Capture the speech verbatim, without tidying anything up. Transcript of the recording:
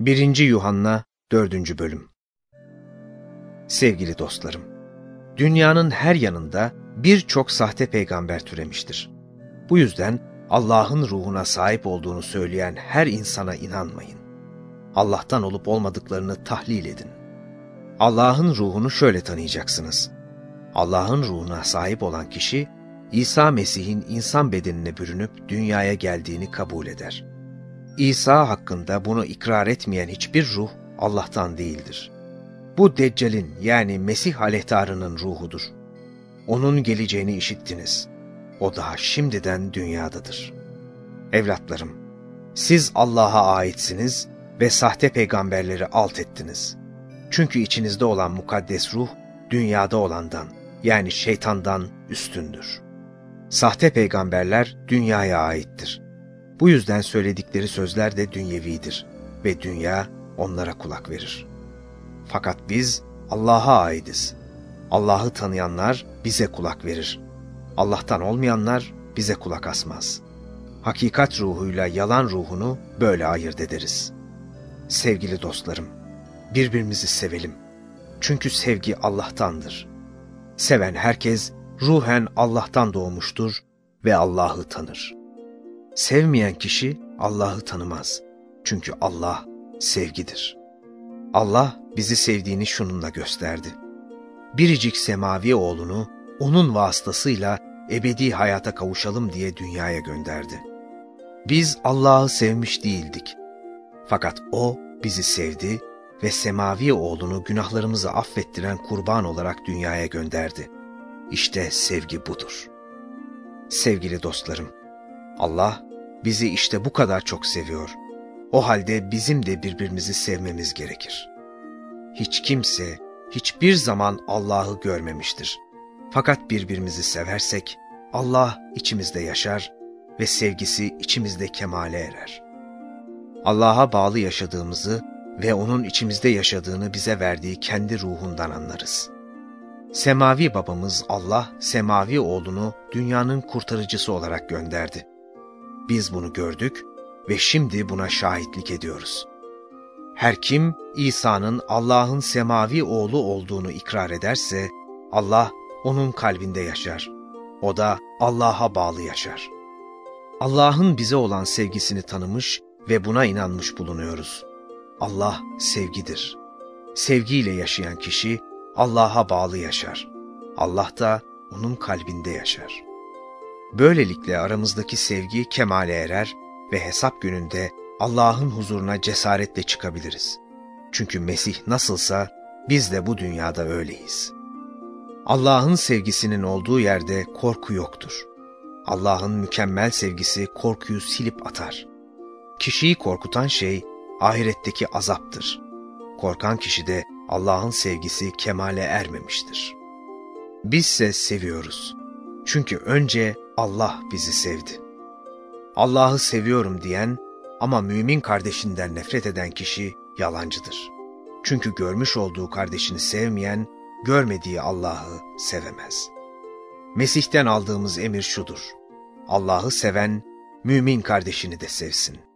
birinci. Yuhanna dördüncü. Bölüm. Sevgili dostlarım, dünyanın her yanında birçok sahte peygamber türemiştir. Bu yüzden Allah'ın ruhuna sahip olduğunu söyleyen her insana inanmayın. Allah'tan olup olmadıklarını tahlil edin. Allah'ın ruhunu şöyle tanıyacaksınız. Allah'ın ruhuna sahip olan kişi, İsa Mesih'in insan bedenine bürünüp dünyaya geldiğini kabul eder. İsa hakkında bunu ikrar etmeyen hiçbir ruh Allah'tan değildir. Bu Deccal'in yani Mesih aleyhtarının ruhudur. Onun geleceğini işittiniz. O daha şimdiden dünyadadır. Evlatlarım, siz Allah'a aitsiniz ve sahte peygamberleri alt ettiniz. Çünkü içinizde olan mukaddes ruh, dünyada olandan, yani şeytandan üstündür. Sahte peygamberler dünyaya aittir. Bu yüzden söyledikleri sözler de dünyevidir ve dünya onlara kulak verir. Fakat biz Allah'a aitiz. Allah'ı tanıyanlar bize kulak verir. Allah'tan olmayanlar bize kulak asmaz. Hakikat ruhuyla yalan ruhunu böyle ayırt ederiz. Sevgili dostlarım, birbirimizi sevelim. Çünkü sevgi Allah'tandır. Seven herkes ruhen Allah'tan doğmuştur ve Allah'ı tanır. Sevmeyen kişi Allah'ı tanımaz. Çünkü Allah sevgidir. Allah bizi sevdiğini şununla gösterdi. Biricik semavi oğlunu onun vasıtasıyla ebedi hayata kavuşalım diye dünyaya gönderdi. Biz Allah'ı sevmiş değildik. Fakat O bizi sevdi ve semavi oğlunu günahlarımızı affettiren kurban olarak dünyaya gönderdi. İşte sevgi budur. Sevgili dostlarım, Allah bizi işte bu kadar çok seviyor. O halde bizim de birbirimizi sevmemiz gerekir. Hiç kimse hiçbir zaman Allah'ı görmemiştir. Fakat birbirimizi seversek Allah içimizde yaşar ve sevgisi içimizde kemale erer. Allah'a bağlı yaşadığımızı ve O'nun içimizde yaşadığını bize verdiği kendi ruhundan anlarız. Semavi babamız Allah, semavi oğlunu dünyanın kurtarıcısı olarak gönderdi. Biz bunu gördük ve şimdi buna şahitlik ediyoruz. Her kim İsa'nın Allah'ın semavi oğlu olduğunu ikrar ederse, Allah onun kalbinde yaşar. O da Allah'a bağlı yaşar. Allah'ın bize olan sevgisini tanımış ve buna inanmış bulunuyoruz. Allah sevgidir. Sevgiyle yaşayan kişi Allah'a bağlı yaşar. Allah da onun kalbinde yaşar. Böylelikle aramızdaki sevgi kemale erer ve hesap gününde Allah'ın huzuruna cesaretle çıkabiliriz. Çünkü Mesih nasılsa biz de bu dünyada öyleyiz. Allah'ın sevgisinin olduğu yerde korku yoktur. Allah'ın mükemmel sevgisi korkuyu silip atar. Kişiyi korkutan şey ahiretteki azaptır. Korkan kişide Allah'ın sevgisi kemale ermemiştir. Bizse seviyoruz. Çünkü önce Allah bizi sevdi. Allah'ı seviyorum diyen ama mümin kardeşinden nefret eden kişi yalancıdır. Çünkü görmüş olduğu kardeşini sevmeyen, görmediği Allah'ı sevemez. Mesih'ten aldığımız emir şudur: Allah'ı seven, mümin kardeşini de sevsin.